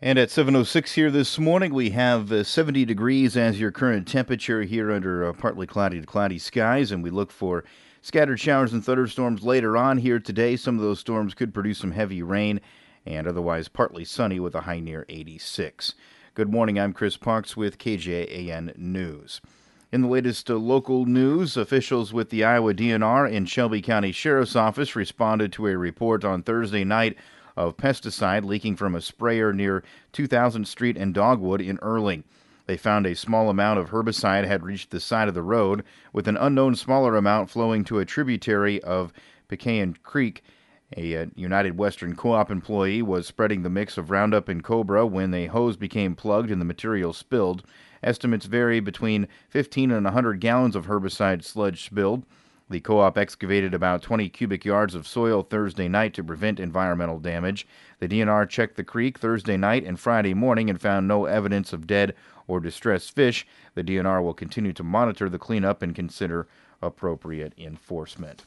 And at 7:06 here this morning, we have 70 degrees as your current temperature here under partly cloudy to cloudy skies, and we look for scattered showers and thunderstorms later on here today. Some of those storms could produce some heavy rain, and otherwise partly sunny with a high near 86. Good morning, I'm Chris Parks with KJAN News. In the latest local news, officials with the Iowa DNR and Shelby County Sheriff's Office responded to a report on Thursday night of pesticide leaking from a sprayer near 2000th Street and Dogwood in Early. They found a small amount of herbicide had reached the side of the road, with an unknown smaller amount flowing to a tributary of Pecan Creek. A United Western Co-op employee was spreading the mix of Roundup and Cobra when a hose became plugged and the material spilled. Estimates vary between 15 and 100 gallons of herbicide sludge spilled. The co-op excavated about 20 cubic yards of soil Thursday night to prevent environmental damage. The DNR checked the creek Thursday night and Friday morning and found no evidence of dead or distressed fish. The DNR will continue to monitor the cleanup and consider appropriate enforcement.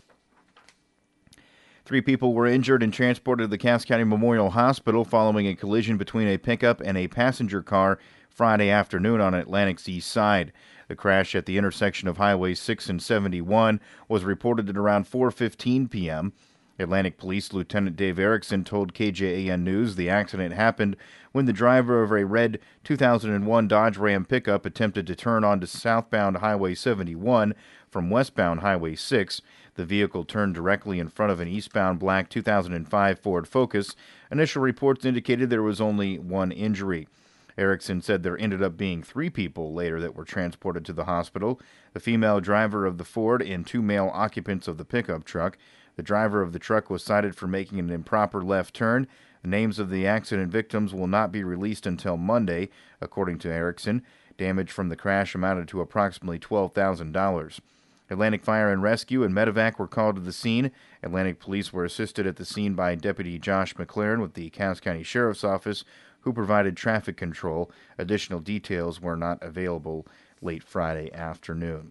3 people were injured and transported to the Cass County Memorial Hospital following a collision between a pickup and a passenger car Friday afternoon on Atlantic's east side. The crash at the intersection of Highway 6 and 71 was reported at around 4:15 p.m. Atlantic Police Lieutenant Dave Erickson told KJAN News the accident happened when the driver of a red 2001 Dodge Ram pickup attempted to turn onto southbound Highway 71 from westbound Highway 6. The vehicle turned directly in front of an eastbound black 2005 Ford Focus. Initial reports indicated there was only one injury. Erickson said there ended up being 3 people later that were transported to the hospital: the female driver of the Ford and 2 male occupants of the pickup truck. The driver of the truck was cited for making an improper left turn. The names of the accident victims will not be released until Monday, according to Erickson. Damage from the crash amounted to approximately $12,000. Atlantic Fire and Rescue and Medevac were called to the scene. Atlantic Police were assisted at the scene by Deputy Josh McLaren with the Cass County Sheriff's Office, who provided traffic control. Additional details were not available late Friday afternoon.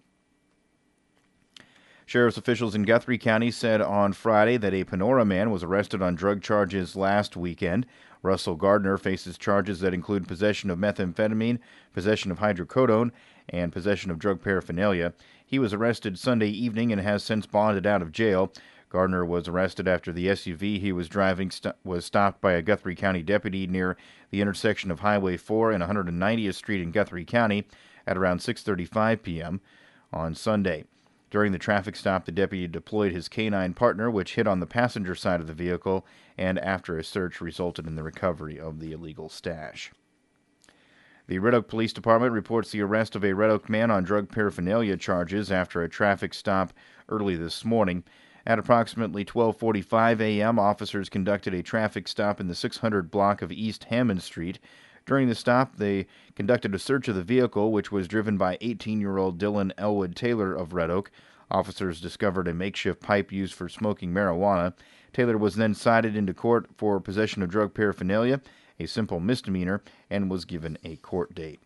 Sheriff's officials in Guthrie County said on Friday that a Panora man was arrested on drug charges last weekend. Russell Gardner faces charges that include possession of methamphetamine, possession of hydrocodone, and possession of drug paraphernalia. He was arrested Sunday evening and has since bonded out of jail. Gardner was arrested after the SUV he was driving was stopped by a Guthrie County deputy near the intersection of Highway 4 and 190th Street in Guthrie County at around 6:35 p.m. on Sunday. During the traffic stop, the deputy deployed his canine partner, which hit on the passenger side of the vehicle, and after a search resulted in the recovery of the illegal stash. The Red Oak Police Department reports the arrest of a Red Oak man on drug paraphernalia charges after a traffic stop early this morning. At approximately 12:45 a.m., officers conducted a traffic stop in the 600 block of East Hammond Street. During the stop, they conducted a search of the vehicle, which was driven by 18-year-old Dylan Elwood Taylor of Red Oak. Officers discovered a makeshift pipe used for smoking marijuana. Taylor was then cited into court for possession of drug paraphernalia, a simple misdemeanor, and was given a court date.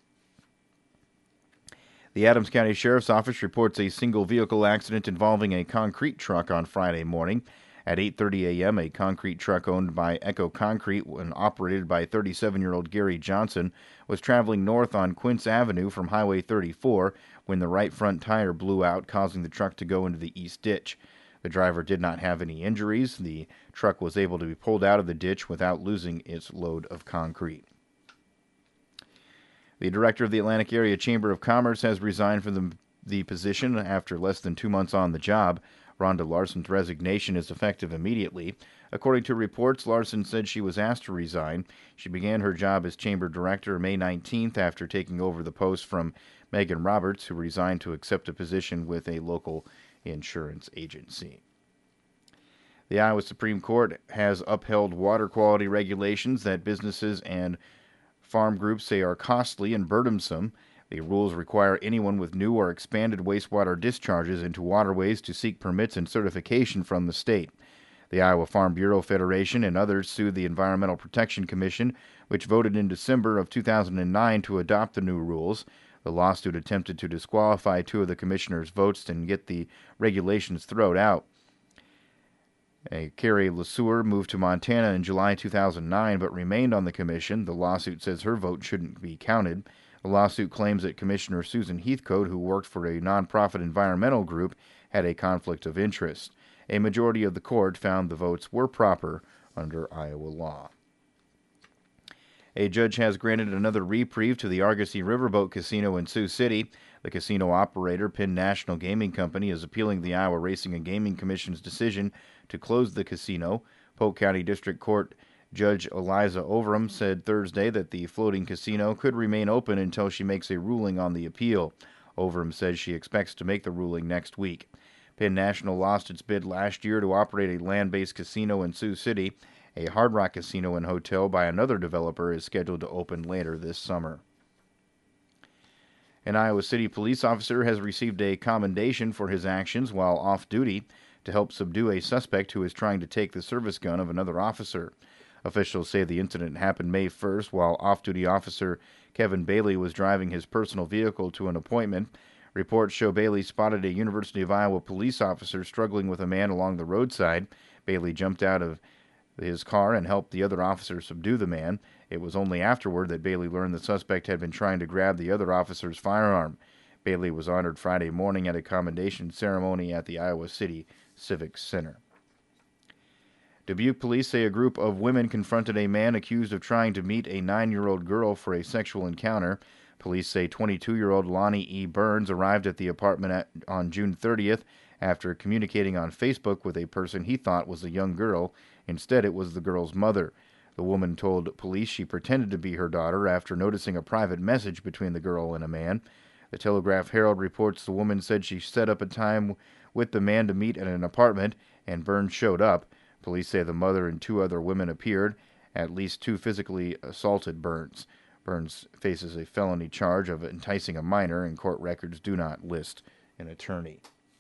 The Adams County Sheriff's Office reports a single vehicle accident involving a concrete truck on Friday morning. At 8:30 a.m., a concrete truck owned by Echo Concrete and operated by 37-year-old Gary Johnson was traveling north on Quince Avenue from Highway 34 when the right front tire blew out, causing the truck to go into the east ditch. The driver did not have any injuries. The truck was able to be pulled out of the ditch without losing its load of concrete. The director of the Atlantic Area Chamber of Commerce has resigned from the position after less than 2 months on the job. Rhonda Larson's resignation is effective immediately. According to reports, Larson said she was asked to resign. She began her job as chamber director May 19th after taking over the post from Megan Roberts, who resigned to accept a position with a local insurance agency. The Iowa Supreme Court has upheld water quality regulations that businesses and farm groups say are costly and burdensome. The rules require anyone with new or expanded wastewater discharges into waterways to seek permits and certification from the state. The Iowa Farm Bureau Federation and others sued the Environmental Protection Commission, which voted in December of 2009 to adopt the new rules. The lawsuit attempted to disqualify 2 of the commissioners' votes and get the regulations thrown out. Carrie LeSueur moved to Montana in July 2009 but remained on the commission. The lawsuit says her vote shouldn't be counted. The lawsuit claims that Commissioner Susan Heathcote, who worked for a nonprofit environmental group, had a conflict of interest. A majority of the court found the votes were proper under Iowa law. A judge has granted another reprieve to the Argosy Riverboat Casino in Sioux City. The casino operator, Penn National Gaming Company, is appealing the Iowa Racing and Gaming Commission's decision to close the casino. Polk County District Court Judge Eliza Overham said Thursday that the floating casino could remain open until she makes a ruling on the appeal. Overham says she expects to make the ruling next week. Penn National lost its bid last year to operate a land-based casino in Sioux City. A Hard Rock Casino and Hotel by another developer is scheduled to open later this summer. An Iowa City police officer has received a commendation for his actions while off duty to help subdue a suspect who is trying to take the service gun of another officer. Officials say the incident happened May 1st while off-duty officer Kevin Bailey was driving his personal vehicle to an appointment. Reports show Bailey spotted a University of Iowa police officer struggling with a man along the roadside. Bailey jumped out of his car and helped the other officer subdue the man. It was only afterward that Bailey learned the suspect had been trying to grab the other officer's firearm. Bailey was honored Friday morning at a commendation ceremony at the Iowa City Civic Center. Dubuque police say a group of women confronted a man accused of trying to meet a 9-year-old girl for a sexual encounter. Police say 22-year-old Lonnie E. Burns arrived at the apartment on June 30th after communicating on Facebook with a person he thought was a young girl. Instead, it was the girl's mother. The woman told police she pretended to be her daughter after noticing a private message between the girl and a man. The Telegraph-Herald reports the woman said she set up a time with the man to meet at an apartment, and Burns showed up. Police say the mother and 2 other women appeared. At least 2 physically assaulted Burns. Burns faces a felony charge of enticing a minor, and court records do not list an attorney.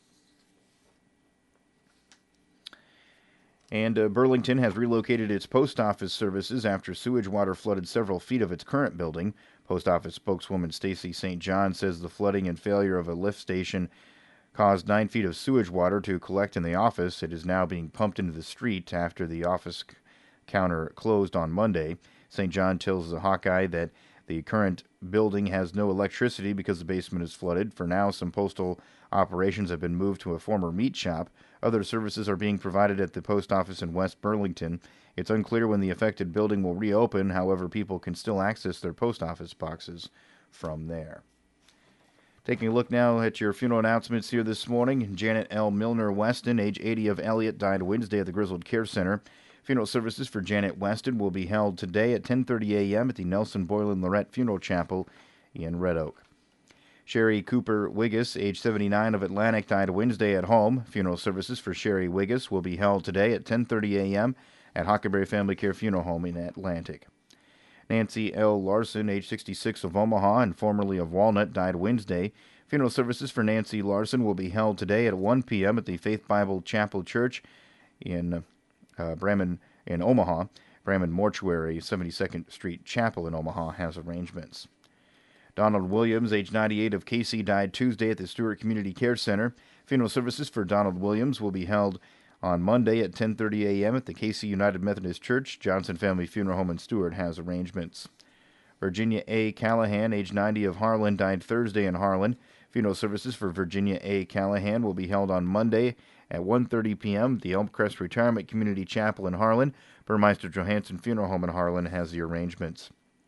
And Burlington has relocated its post office services after sewage water flooded several feet of its current building. Post office spokeswoman Stacy St. John says the flooding and failure of a lift station caused 9 feet of sewage water to collect in the office. It is now being pumped into the street after the office counter closed on Monday. St. John tells the Hawkeye that the current building has no electricity because the basement is flooded. For now, some postal operations have been moved to a former meat shop. Other services are being provided at the post office in West Burlington. It's unclear when the affected building will reopen. However, people can still access their post office boxes from there. Taking a look now at your funeral announcements here this morning. Janet L. Milner Weston, age 80 of Elliott, died Wednesday at the Grizzled Care Center. Funeral services for Janet Weston will be held today at 10:30 a.m. at the Nelson Boylan Lorette Funeral Chapel in Red Oak. Sherry Cooper Wiggis, age 79 of Atlantic, died Wednesday at home. Funeral services for Sherry Wiggis will be held today at 10:30 a.m. at Huckleberry Family Care Funeral Home in Atlantic. Nancy L. Larson, age 66 of Omaha and formerly of Walnut, died Wednesday. Funeral services for Nancy Larson will be held today at 1 p.m. at the Faith Bible Chapel Church in Bremen in Omaha. Bremen Mortuary, 72nd Street Chapel in Omaha, has arrangements. Donald Williams, age 98 of Casey, died Tuesday at the Stewart Community Care Center. Funeral services for Donald Williams will be held on Monday at 10:30 a.m. at the Casey United Methodist Church. Johnson Family Funeral Home in Stewart has arrangements. Virginia A. Callahan, age 90 of Harlan, died Thursday in Harlan. Funeral services for Virginia A. Callahan will be held on Monday at 1:30 p.m. at the Elmcrest Retirement Community Chapel in Harlan. Burmeister Johansson Funeral Home in Harlan has the arrangements.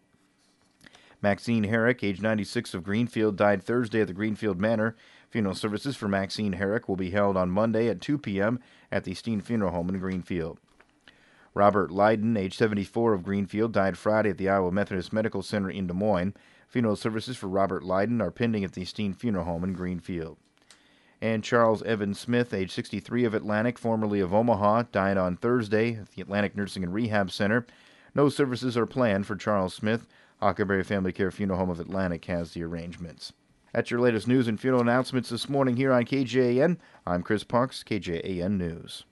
Maxine Herrick, age 96 of Greenfield, died Thursday at the Greenfield Manor. Funeral services for Maxine Herrick will be held on Monday at 2 p.m. at the Steen Funeral Home in Greenfield. Robert Lyden, age 74 of Greenfield, died Friday at the Iowa Methodist Medical Center in Des Moines. Funeral services for Robert Lyden are pending at the Steen Funeral Home in Greenfield. And Charles Evan Smith, age 63 of Atlantic, formerly of Omaha, died on Thursday at the Atlantic Nursing and Rehab Center. No services are planned for Charles Smith. Huckleberry Family Care Funeral Home of Atlantic has the arrangements. That's your latest news and funeral announcements this morning here on KJAN. I'm Chris Parks, KJAN News.